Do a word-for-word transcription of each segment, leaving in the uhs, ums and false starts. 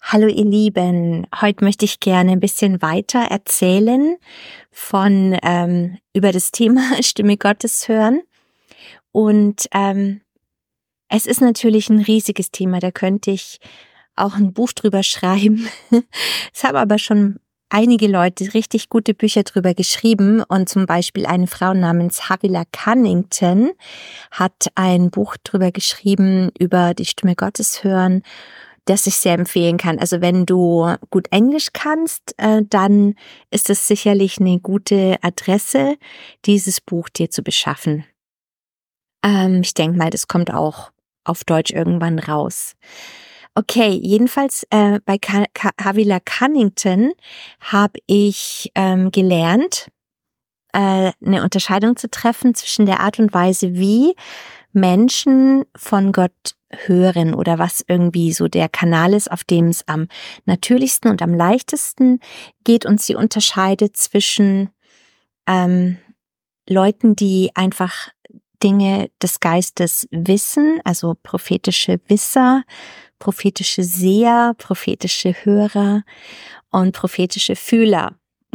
Hallo ihr Lieben, heute möchte ich gerne ein bisschen weiter erzählen von ähm, über das Thema Stimme Gottes hören. Und ähm, es ist natürlich ein riesiges Thema, da könnte ich auch ein Buch drüber schreiben. Es haben aber schon einige Leute richtig gute Bücher drüber geschrieben, und zum Beispiel eine Frau namens Havilah Cunnington hat ein Buch drüber geschrieben über die Stimme Gottes hören, das ich sehr empfehlen kann. Also wenn du gut Englisch kannst, äh, dann ist es sicherlich eine gute Adresse, dieses Buch dir zu beschaffen. Ähm, ich denke mal, das kommt auch auf Deutsch irgendwann raus. Okay, jedenfalls äh, bei Ka Ka Havilah Cunnington habe ich ähm, gelernt, äh, eine Unterscheidung zu treffen zwischen der Art und Weise, wie Menschen von Gott hören oder was irgendwie so der Kanal ist, auf dem es am natürlichsten und am leichtesten geht, und sie unterscheidet zwischen ähm, Leuten, die einfach Dinge des Geistes wissen, also prophetische Wisser, prophetische Seher, prophetische Hörer und prophetische Fühler.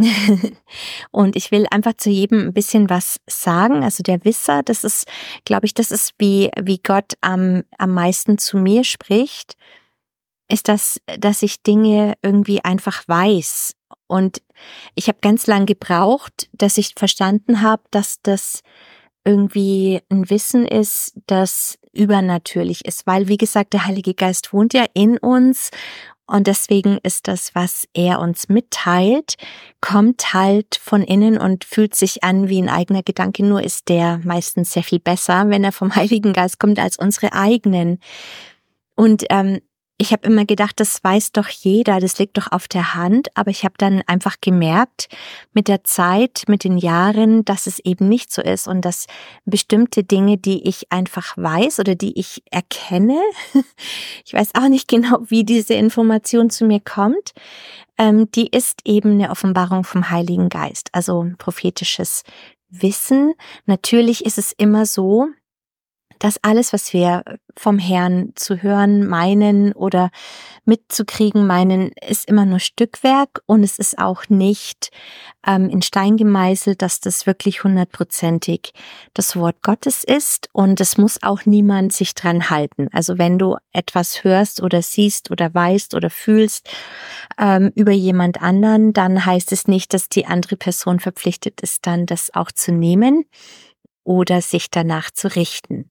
Und ich will einfach zu jedem ein bisschen was sagen. Also der Wisser, das ist, glaube ich, das ist wie wie Gott am am meisten zu mir spricht, ist das, dass ich Dinge irgendwie einfach weiß. Und ich habe ganz lang gebraucht, dass ich verstanden habe, dass das irgendwie ein Wissen ist, das übernatürlich ist, weil, wie gesagt, der Heilige Geist wohnt ja in uns, und deswegen ist das, was er uns mitteilt, kommt halt von innen und fühlt sich an wie ein eigener Gedanke, nur ist der meistens sehr viel besser, wenn er vom Heiligen Geist kommt, als unsere eigenen. Und ähm, ich habe immer gedacht, das weiß doch jeder, das liegt doch auf der Hand, aber ich habe dann einfach gemerkt mit der Zeit, mit den Jahren, dass es eben nicht so ist und dass bestimmte Dinge, die ich einfach weiß oder die ich erkenne, ich weiß auch nicht genau, wie diese Information zu mir kommt, ähm, die ist eben eine Offenbarung vom Heiligen Geist, also prophetisches Wissen. Natürlich ist es immer so, dass alles, was wir vom Herrn zu hören meinen oder mitzukriegen meinen, ist immer nur Stückwerk, und es ist auch nicht ähm, in Stein gemeißelt, dass das wirklich hundertprozentig das Wort Gottes ist, und es muss auch niemand sich dran halten. Also wenn du etwas hörst oder siehst oder weißt oder fühlst ähm, über jemand anderen, dann heißt es nicht, dass die andere Person verpflichtet ist, dann das auch zu nehmen oder sich danach zu richten.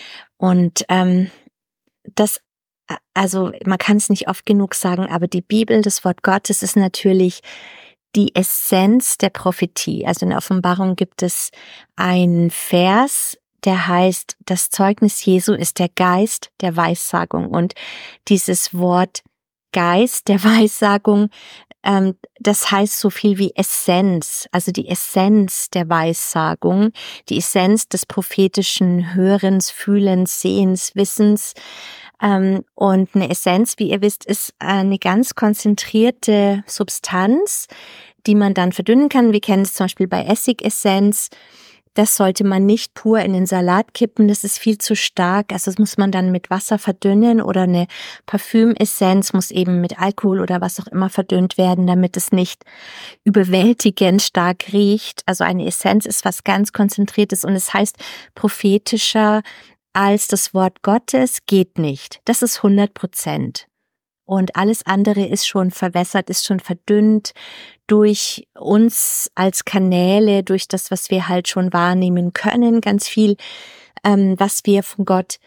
Und ähm, das, also man kann es nicht oft genug sagen, aber die Bibel, das Wort Gottes, ist natürlich die Essenz der Prophetie. Also in der Offenbarung gibt es einen Vers, der heißt, das Zeugnis Jesu ist der Geist der Weissagung. Und dieses Wort Geist der Weissagung, ähm, das heißt so viel wie Essenz, also die Essenz der Weissagung, die Essenz des prophetischen Hörens, Fühlens, Sehens, Wissens. Ähm, und eine Essenz, wie ihr wisst, ist eine ganz konzentrierte Substanz, die man dann verdünnen kann. Wir kennen es zum Beispiel bei Essigessenz. Das sollte man nicht pur in den Salat kippen, das ist viel zu stark. Also das muss man dann mit Wasser verdünnen, oder eine Parfümessenz muss eben mit Alkohol oder was auch immer verdünnt werden, damit es nicht überwältigend stark riecht. Also eine Essenz ist was ganz Konzentriertes, und es heißt, prophetischer als das Wort Gottes geht nicht. Das ist hundert Prozent. Und alles andere ist schon verwässert, ist schon verdünnt durch uns als Kanäle, durch das, was wir halt schon wahrnehmen können. Ganz viel, ähm, was wir von Gott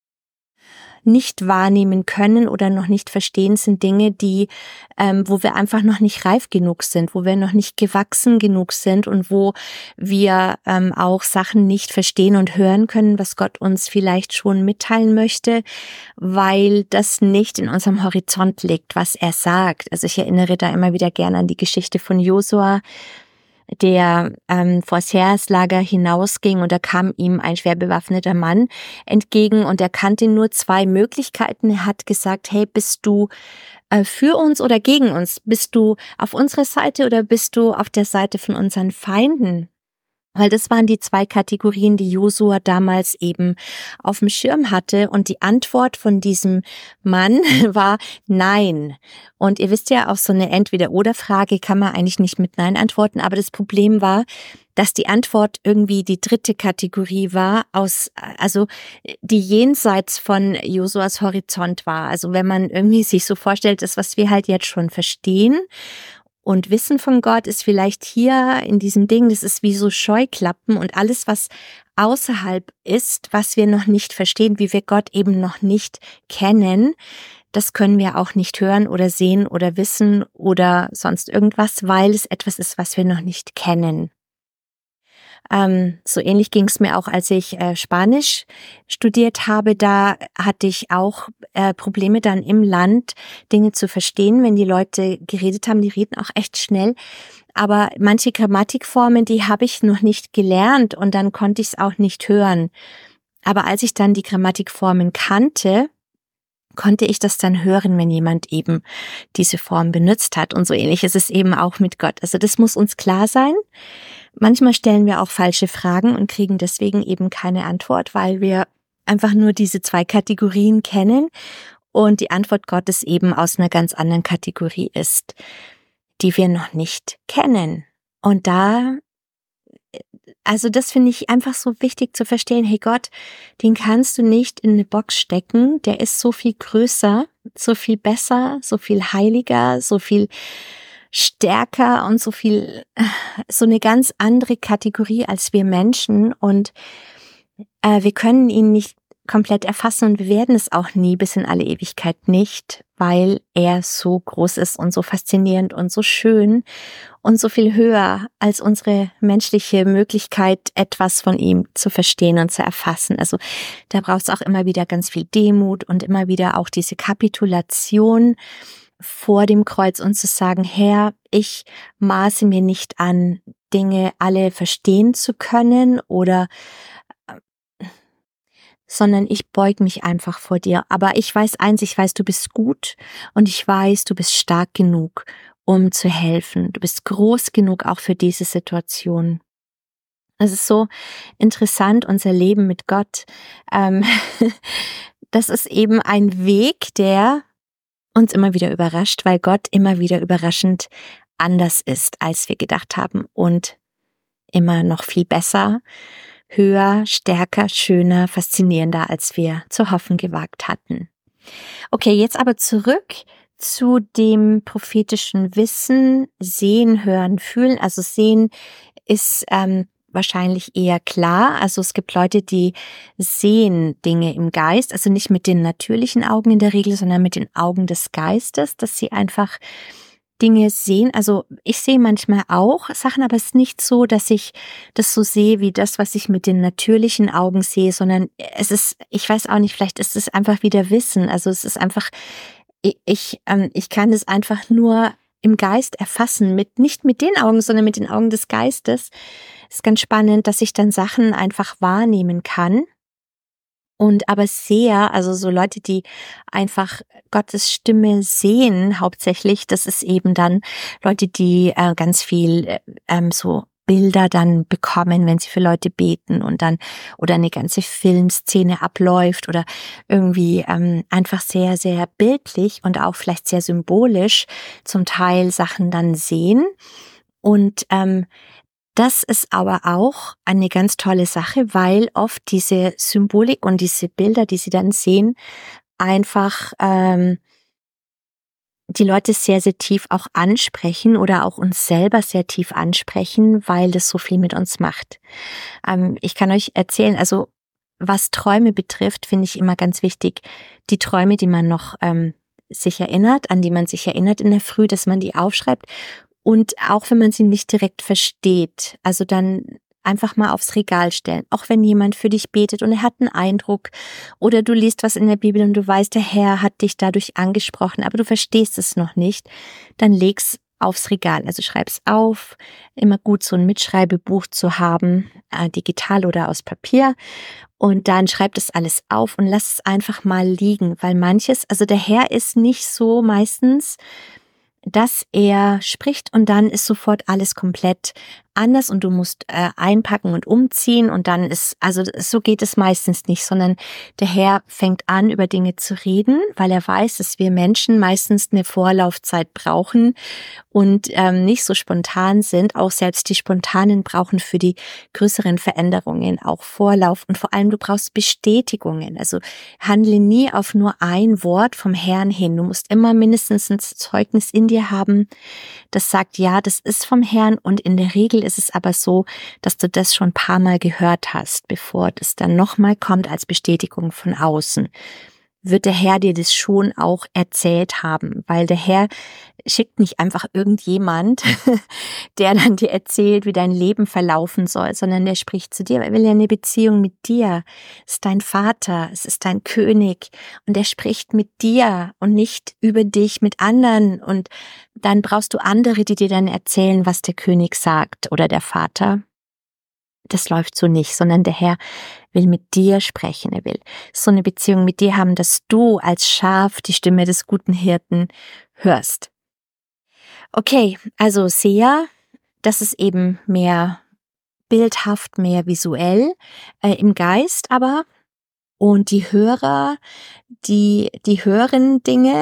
nicht wahrnehmen können oder noch nicht verstehen, sind Dinge, die, ähm, wo wir einfach noch nicht reif genug sind, wo wir noch nicht gewachsen genug sind, und wo wir ähm, auch Sachen nicht verstehen und hören können, was Gott uns vielleicht schon mitteilen möchte, weil das nicht in unserem Horizont liegt, was er sagt. Also ich erinnere da immer wieder gerne an die Geschichte von Josua, der ähm, vors Heereslager hinausging, und da kam ihm ein schwer bewaffneter Mann entgegen, und er kannte nur zwei Möglichkeiten. Er hat gesagt, hey, bist du äh, für uns oder gegen uns? Bist du auf unserer Seite oder bist du auf der Seite von unseren Feinden? Weil das waren die zwei Kategorien, die Josua damals eben auf dem Schirm hatte. Und die Antwort von diesem Mann war Nein. Und ihr wisst ja, auf so eine Entweder-oder-Frage kann man eigentlich nicht mit Nein antworten. Aber das Problem war, dass die Antwort irgendwie die dritte Kategorie war, aus, also die jenseits von Josuas Horizont war. Also wenn man irgendwie sich so vorstellt, das, was wir halt jetzt schon verstehen und Wissen von Gott, ist vielleicht hier in diesem Ding, das ist wie so Scheuklappen, und alles, was außerhalb ist, was wir noch nicht verstehen, wie wir Gott eben noch nicht kennen, das können wir auch nicht hören oder sehen oder wissen oder sonst irgendwas, weil es etwas ist, was wir noch nicht kennen. Ähm, so ähnlich ging es mir auch, als ich äh, Spanisch studiert habe. Da hatte ich auch äh, Probleme dann im Land, Dinge zu verstehen, wenn die Leute geredet haben. Die reden auch echt schnell. Aber manche Grammatikformen, die habe ich noch nicht gelernt, und dann konnte ich es auch nicht hören. Aber als ich dann die Grammatikformen kannte, konnte ich das dann hören, wenn jemand eben diese Form benutzt hat. Und so ähnlich ist es eben auch mit Gott. Also das muss uns klar sein. Manchmal stellen wir auch falsche Fragen und kriegen deswegen eben keine Antwort, weil wir einfach nur diese zwei Kategorien kennen und die Antwort Gottes eben aus einer ganz anderen Kategorie ist, die wir noch nicht kennen. Und da, also das finde ich einfach so wichtig zu verstehen. Hey Gott, den kannst du nicht in eine Box stecken. Der ist so viel größer, so viel besser, so viel heiliger, so viel stärker und so viel, so eine ganz andere Kategorie als wir Menschen, und äh, wir können ihn nicht komplett erfassen und wir werden es auch nie bis in alle Ewigkeit nicht, weil er so groß ist und so faszinierend und so schön und so viel höher als unsere menschliche Möglichkeit, etwas von ihm zu verstehen und zu erfassen. Also da braucht es auch immer wieder ganz viel Demut und immer wieder auch diese Kapitulation vor dem Kreuz und zu sagen, Herr, ich maße mir nicht an, Dinge alle verstehen zu können oder, sondern ich beug mich einfach vor dir. Aber ich weiß eins, ich weiß, du bist gut und ich weiß, du bist stark genug, um zu helfen. Du bist groß genug auch für diese Situation. Es ist so interessant, unser Leben mit Gott. Ähm, das ist eben ein Weg, der uns immer wieder überrascht, weil Gott immer wieder überraschend anders ist, als wir gedacht haben, und immer noch viel besser, höher, stärker, schöner, faszinierender, als wir zu hoffen gewagt hatten. Okay, jetzt aber zurück zu dem prophetischen Wissen, Sehen, Hören, Fühlen. Also Sehen ist ähm, wahrscheinlich eher klar. Also es gibt Leute, die sehen Dinge im Geist, also nicht mit den natürlichen Augen in der Regel, sondern mit den Augen des Geistes, dass sie einfach Dinge sehen. Also ich sehe manchmal auch Sachen, aber es ist nicht so, dass ich das so sehe wie das, was ich mit den natürlichen Augen sehe, sondern es ist, ich weiß auch nicht, vielleicht ist es einfach wieder Wissen. Also es ist einfach, ich, ich, ähm, ich kann es einfach nur im Geist erfassen, mit nicht mit den Augen, sondern mit den Augen des Geistes. Ist ganz spannend, dass ich dann Sachen einfach wahrnehmen kann. Und aber sehr, also so Leute, die einfach Gottes Stimme sehen, hauptsächlich, das ist eben dann Leute, die äh, ganz viel ähm, so Bilder dann bekommen, wenn sie für Leute beten und dann oder eine ganze Filmszene abläuft oder irgendwie ähm, einfach sehr, sehr bildlich und auch vielleicht sehr symbolisch zum Teil Sachen dann sehen. Und ähm, das ist aber auch eine ganz tolle Sache, weil oft diese Symbolik und diese Bilder, die sie dann sehen, einfach ähm, die Leute sehr, sehr tief auch ansprechen oder auch uns selber sehr tief ansprechen, weil das so viel mit uns macht. Ähm, ich kann euch erzählen, also was Träume betrifft, finde ich immer ganz wichtig, die Träume, die man noch ähm, sich erinnert, an die man sich erinnert in der Früh, dass man die aufschreibt. Und auch wenn man sie nicht direkt versteht, also dann einfach mal aufs Regal stellen. Auch wenn jemand für dich betet und er hat einen Eindruck oder du liest was in der Bibel und du weißt, der Herr hat dich dadurch angesprochen, aber du verstehst es noch nicht, dann leg's aufs Regal. Also schreib's auf. Immer gut, so ein Mitschreibebuch zu haben, äh, digital oder aus Papier. Und dann schreib das alles auf und lass es einfach mal liegen, weil manches, also der Herr ist nicht so meistens, dass er spricht und dann ist sofort alles komplett anders und du musst äh, einpacken und umziehen und dann ist, also so geht es meistens nicht, sondern der Herr fängt an, über Dinge zu reden, weil er weiß, dass wir Menschen meistens eine Vorlaufzeit brauchen und ähm, nicht so spontan sind. Auch selbst die Spontanen brauchen für die größeren Veränderungen auch Vorlauf und vor allem du brauchst Bestätigungen. Also handle nie auf nur ein Wort vom Herrn hin. Du musst immer mindestens ein Zeugnis in dir haben, das sagt, ja, das ist vom Herrn und in der Regel ist es aber so, dass du das schon ein paar Mal gehört hast, bevor das dann nochmal kommt als Bestätigung von außen. Wird der Herr dir das schon auch erzählt haben, weil der Herr schickt nicht einfach irgendjemand, der dann dir erzählt, wie dein Leben verlaufen soll, sondern der spricht zu dir, er will ja eine Beziehung mit dir. Es ist dein Vater, es ist dein König und er spricht mit dir und nicht über dich mit anderen und dann brauchst du andere, die dir dann erzählen, was der König sagt oder der Vater. Das läuft so nicht, sondern der Herr will mit dir sprechen. Er will so eine Beziehung mit dir haben, dass du als Schaf die Stimme des guten Hirten hörst. Okay, also Seher, das ist eben mehr bildhaft, mehr visuell äh, im Geist, aber und die Hörer, die die hören Dinge.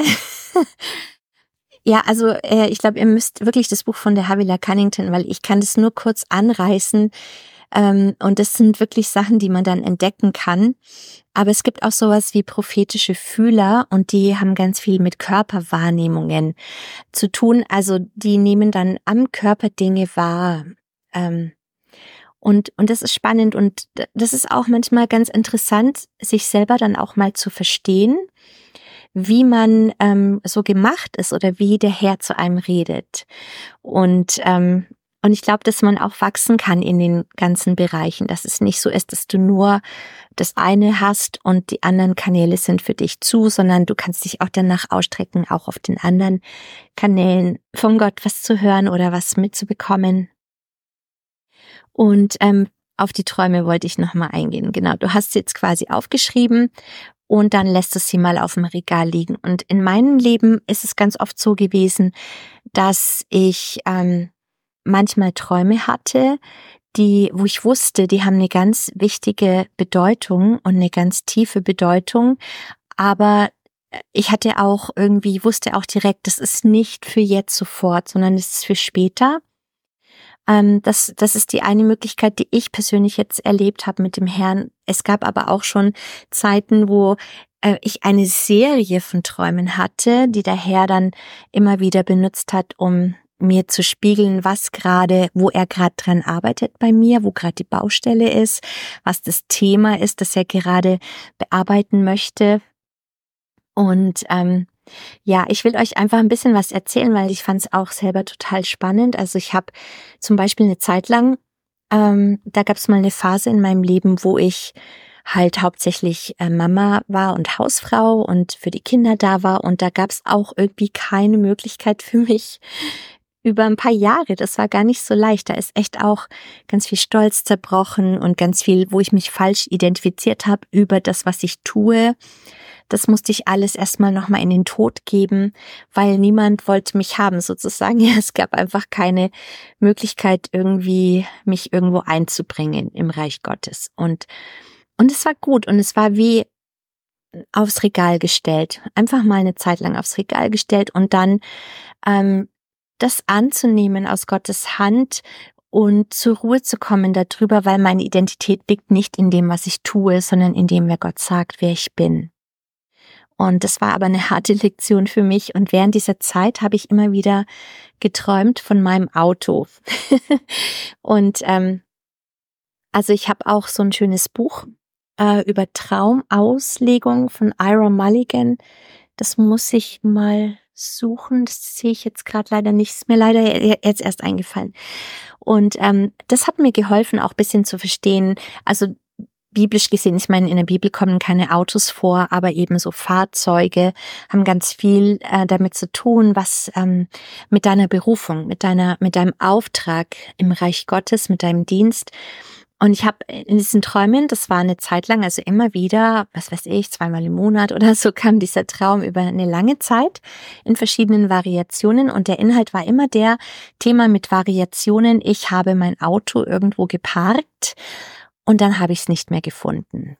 Ja, also äh, ich glaube, ihr müsst wirklich das Buch von der Havilah Cunnington, weil ich kann das nur kurz anreißen. Ähm, und das sind wirklich Sachen, die man dann entdecken kann. Aber es gibt auch sowas wie prophetische Fühler und die haben ganz viel mit Körperwahrnehmungen zu tun. Also die nehmen dann am Körper Dinge wahr. Ähm, und, und das ist spannend und das ist auch manchmal ganz interessant, sich selber dann auch mal zu verstehen, wie man ähm, so gemacht ist oder wie der Herr zu einem redet. Und ähm, Und ich glaube, dass man auch wachsen kann in den ganzen Bereichen, dass es nicht so ist, dass du nur das eine hast und die anderen Kanäle sind für dich zu, sondern du kannst dich auch danach ausstrecken, auch auf den anderen Kanälen von Gott was zu hören oder was mitzubekommen. Und ähm, auf die Träume wollte ich nochmal eingehen. Genau, du hast sie jetzt quasi aufgeschrieben und dann lässt du sie mal auf dem Regal liegen. Und in meinem Leben ist es ganz oft so gewesen, dass ich ähm, manchmal Träume hatte, die, wo ich wusste, die haben eine ganz wichtige Bedeutung und eine ganz tiefe Bedeutung, aber ich hatte auch irgendwie, wusste auch direkt, das ist nicht für jetzt sofort, sondern es ist für später. Ähm, das, das ist die eine Möglichkeit, die ich persönlich jetzt erlebt habe mit dem Herrn. Es gab aber auch schon Zeiten, wo äh, ich eine Serie von Träumen hatte, die der Herr dann immer wieder benutzt hat, um mir zu spiegeln, was gerade, wo er gerade dran arbeitet bei mir, wo gerade die Baustelle ist, was das Thema ist, das er gerade bearbeiten möchte. Und ähm, ja, ich will euch einfach ein bisschen was erzählen, weil ich fand es auch selber total spannend. Also ich habe zum Beispiel eine Zeit lang, ähm, da gab es mal eine Phase in meinem Leben, wo ich halt hauptsächlich äh, Mama war und Hausfrau und für die Kinder da war. Und da gab es auch irgendwie keine Möglichkeit für mich über ein paar Jahre. Das war gar nicht so leicht. Da ist echt auch ganz viel Stolz zerbrochen und ganz viel, wo ich mich falsch identifiziert habe über das, was ich tue. Das musste ich alles erstmal nochmal in den Tod geben, weil niemand wollte mich haben sozusagen. Ja, es gab einfach keine Möglichkeit, irgendwie mich irgendwo einzubringen im Reich Gottes. Und, und es war gut und es war wie aufs Regal gestellt. Einfach mal eine Zeit lang aufs Regal gestellt und dann ähm, das anzunehmen aus Gottes Hand und zur Ruhe zu kommen darüber, weil meine Identität liegt nicht in dem, was ich tue, sondern in dem, wer Gott sagt, wer ich bin. Und das war aber eine harte Lektion für mich. Und während dieser Zeit habe ich immer wieder geträumt von meinem Auto. Und ähm, also ich habe auch so ein schönes Buch äh, über Traumauslegung von Ira Mulligan. Das muss ich mal suchen. Das sehe ich jetzt gerade leider nicht. Ist mir leider jetzt erst eingefallen. Und ähm, das hat mir geholfen, auch ein bisschen zu verstehen. Also biblisch gesehen, ich meine, in der Bibel kommen keine Autos vor, aber eben so Fahrzeuge haben ganz viel äh, damit zu tun, was ähm, mit deiner Berufung, mit deiner, mit deinem Auftrag im Reich Gottes, mit deinem Dienst. Und ich habe in diesen Träumen, das war eine Zeit lang, also immer wieder, was weiß ich, zweimal im Monat oder so kam dieser Traum über eine lange Zeit in verschiedenen Variationen. Und der Inhalt war immer der Thema mit Variationen. Ich habe mein Auto irgendwo geparkt und dann habe ich es nicht mehr gefunden.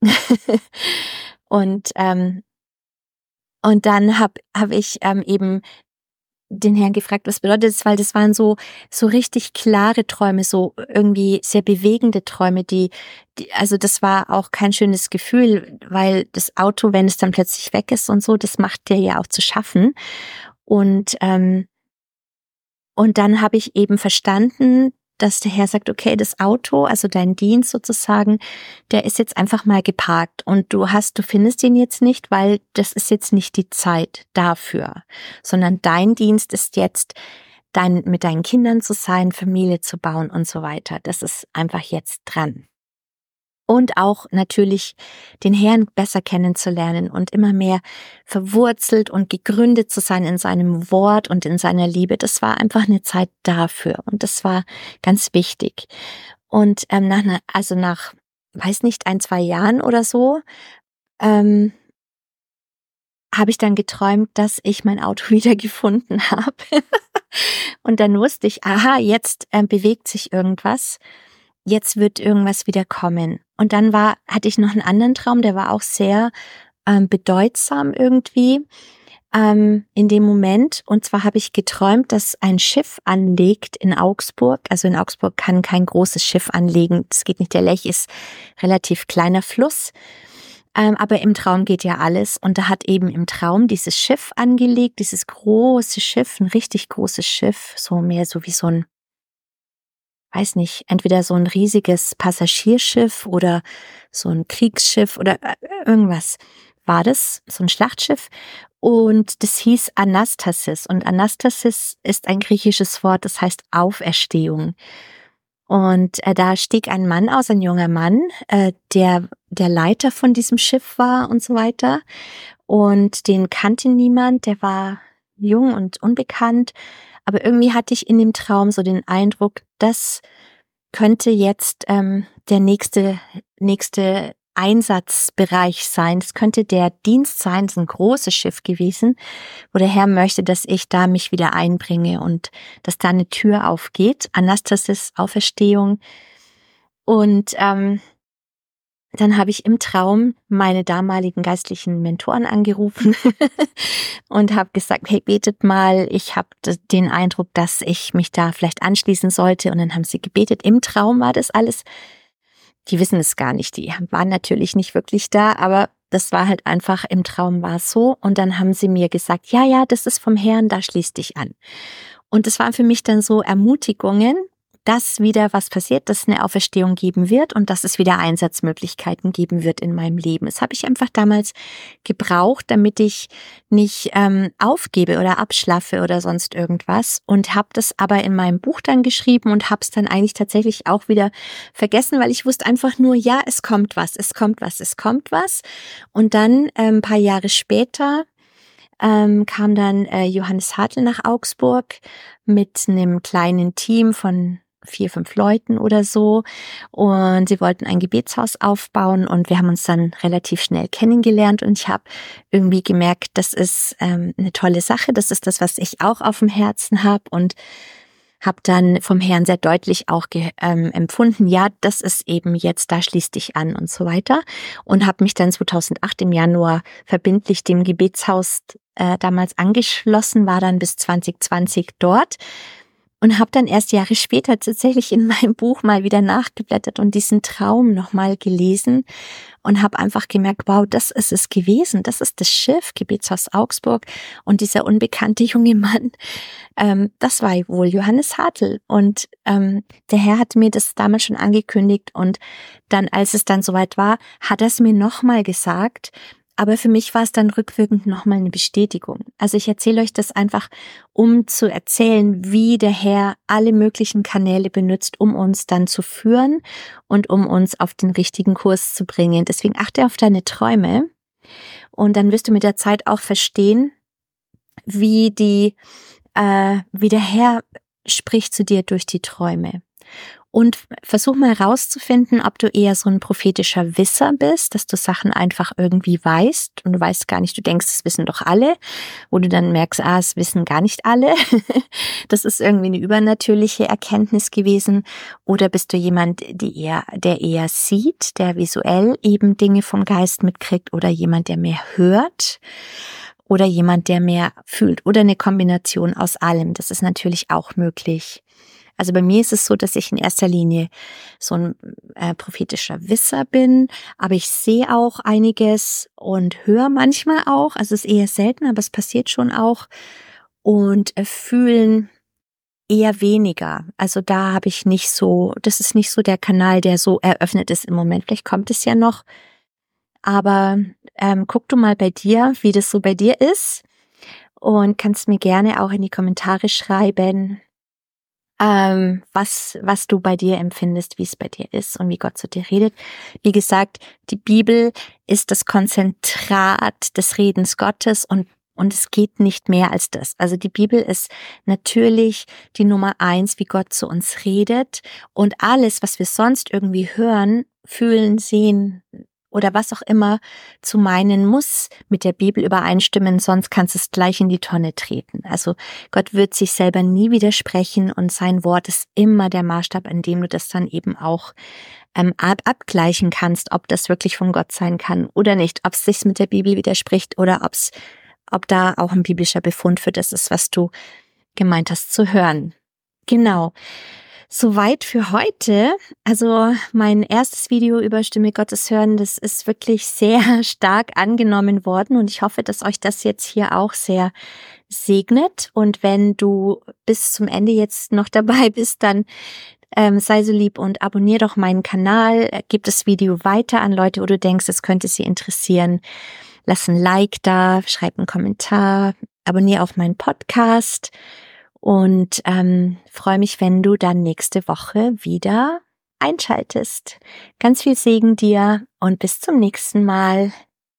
und ähm, und dann habe hab ich ähm, eben den Herrn gefragt, was bedeutet das, weil das waren so so richtig klare Träume, so irgendwie sehr bewegende Träume, die, die also das war auch kein schönes Gefühl, weil das Auto, wenn es dann plötzlich weg ist und so, das macht dir ja auch zu schaffen. Und ähm, und dann habe ich eben verstanden, dass der Herr sagt, okay, das Auto, also dein Dienst sozusagen, der ist jetzt einfach mal geparkt und du hast, du findest ihn jetzt nicht, weil das ist jetzt nicht die Zeit dafür, sondern dein Dienst ist jetzt, dein, mit deinen Kindern zu sein, Familie zu bauen und so weiter. Das ist einfach jetzt dran. Und auch natürlich den Herrn besser kennenzulernen und immer mehr verwurzelt und gegründet zu sein in seinem Wort und in seiner Liebe. Das war einfach eine Zeit dafür und das war ganz wichtig. Und ähm, nach einer, also nach, weiß nicht, ein, zwei Jahren oder so, ähm, habe ich dann geträumt, dass ich mein Auto wieder gefunden habe. Und dann wusste ich, aha, jetzt ähm, bewegt sich irgendwas. Jetzt wird irgendwas wieder kommen. Und dann war, hatte ich noch einen anderen Traum, der war auch sehr ähm, bedeutsam irgendwie ähm, in dem Moment. Und zwar habe ich geträumt, dass ein Schiff anlegt in Augsburg. Also in Augsburg kann kein großes Schiff anlegen. Das geht nicht. Der Lech ist relativ kleiner Fluss. Ähm, aber im Traum geht ja alles. Und da hat eben im Traum dieses Schiff angelegt, dieses große Schiff, ein richtig großes Schiff, so mehr so wie so ein, weiß nicht, entweder so ein riesiges Passagierschiff oder so ein Kriegsschiff oder irgendwas war das, so ein Schlachtschiff. Und das hieß Anastasis. Und Anastasis ist ein griechisches Wort, das heißt Auferstehung. Und äh, da stieg ein Mann aus, ein junger Mann, äh, der der Leiter von diesem Schiff war und so weiter. Und den kannte niemand, der war jung und unbekannt. Aber irgendwie hatte ich in dem Traum so den Eindruck, das könnte jetzt ähm, der nächste nächste Einsatzbereich sein. Das könnte der Dienst sein, das ist ein großes Schiff gewesen, wo der Herr möchte, dass ich da mich wieder einbringe und dass da eine Tür aufgeht. Anastasis, Auferstehung. Und ähm, dann habe ich im Traum meine damaligen geistlichen Mentoren angerufen und habe gesagt, hey, betet mal, ich habe den Eindruck, dass ich mich da vielleicht anschließen sollte. Und dann haben sie gebetet. Im Traum war das alles. Die wissen es gar nicht, die waren natürlich nicht wirklich da, aber das war halt einfach, im Traum war es so. Und dann haben sie mir gesagt, ja, ja, das ist vom Herrn, da schließ dich an. Und das waren für mich dann so Ermutigungen, dass wieder was passiert, dass es eine Auferstehung geben wird und dass es wieder Einsatzmöglichkeiten geben wird in meinem Leben. Das habe ich einfach damals gebraucht, damit ich nicht ähm, aufgebe oder abschlaffe oder sonst irgendwas, und habe das aber in meinem Buch dann geschrieben und habe es dann eigentlich tatsächlich auch wieder vergessen, weil ich wusste einfach nur, ja, es kommt was, es kommt was, es kommt was. Und dann ähm, ein paar Jahre später ähm, kam dann äh, Johannes Hartl nach Augsburg mit einem kleinen Team von vier, fünf Leuten oder so, und sie wollten ein Gebetshaus aufbauen und wir haben uns dann relativ schnell kennengelernt und ich habe irgendwie gemerkt, das ist ähm, eine tolle Sache, das ist das, was ich auch auf dem Herzen habe, und habe dann vom Herrn sehr deutlich auch ge- ähm, empfunden, ja, das ist eben jetzt, da schließ dich an und so weiter, und habe mich dann zweitausendacht im Januar verbindlich dem Gebetshaus äh, damals angeschlossen, war dann bis zwanzig zwanzig dort. Und habe dann erst Jahre später tatsächlich in meinem Buch mal wieder nachgeblättert und diesen Traum nochmal gelesen und habe einfach gemerkt, wow, das ist es gewesen. Das ist das Schiff, Gebetshaus Augsburg. Und dieser unbekannte junge Mann, ähm, das war wohl Johannes Hartl. Und ähm, der Herr hat mir das damals schon angekündigt. Und dann, als es dann soweit war, hat er es mir nochmal gesagt. Aber für mich war es dann rückwirkend nochmal eine Bestätigung. Also ich erzähle euch das einfach, um zu erzählen, wie der Herr alle möglichen Kanäle benutzt, um uns dann zu führen und um uns auf den richtigen Kurs zu bringen. Deswegen achte auf deine Träume und dann wirst du mit der Zeit auch verstehen, wie die, äh, wie der Herr spricht zu dir durch die Träume. Und versuch mal herauszufinden, ob du eher so ein prophetischer Wisser bist, dass du Sachen einfach irgendwie weißt und du weißt gar nicht, du denkst, das wissen doch alle, wo du dann merkst, ah, es wissen gar nicht alle. Das ist irgendwie eine übernatürliche Erkenntnis gewesen. Oder bist du jemand, die eher, der eher sieht, der visuell eben Dinge vom Geist mitkriegt, oder jemand, der mehr hört, oder jemand, der mehr fühlt, oder eine Kombination aus allem. Das ist natürlich auch möglich. Also bei mir ist es so, dass ich in erster Linie so ein äh, prophetischer Wisser bin, aber ich sehe auch einiges und höre manchmal auch, also es ist eher selten, aber es passiert schon auch, und äh, fühlen eher weniger. Also da habe ich nicht so, das ist nicht so der Kanal, der so eröffnet ist im Moment. Vielleicht kommt es ja noch, aber ähm, guck du mal bei dir, wie das so bei dir ist, und kannst mir gerne auch in die Kommentare schreiben, ähm, was, was du bei dir empfindest, wie es bei dir ist und wie Gott zu dir redet. Wie gesagt, die Bibel ist das Konzentrat des Redens Gottes, und und es geht nicht mehr als das. Also die Bibel ist natürlich die Nummer eins, wie Gott zu uns redet, und alles, was wir sonst irgendwie hören, fühlen, sehen oder was auch immer zu meinen, muss mit der Bibel übereinstimmen, sonst kannst du es gleich in die Tonne treten. Also Gott wird sich selber nie widersprechen, und sein Wort ist immer der Maßstab, an dem du das dann eben auch ähm, ab abgleichen kannst, ob das wirklich von Gott sein kann oder nicht, ob es sich mit der Bibel widerspricht oder ob's, ob da auch ein biblischer Befund für das ist, was du gemeint hast zu hören. Genau. Soweit für heute. Also mein erstes Video über Stimme Gottes hören, das ist wirklich sehr stark angenommen worden, und ich hoffe, dass euch das jetzt hier auch sehr segnet. Und wenn du bis zum Ende jetzt noch dabei bist, dann ähm, sei so lieb und abonnier doch meinen Kanal. Gib das Video weiter an Leute, wo du denkst, es könnte sie interessieren. Lass ein Like da, schreib einen Kommentar, abonnier auch meinen Podcast. Und ähm, freue mich, wenn du dann nächste Woche wieder einschaltest. Ganz viel Segen dir und bis zum nächsten Mal.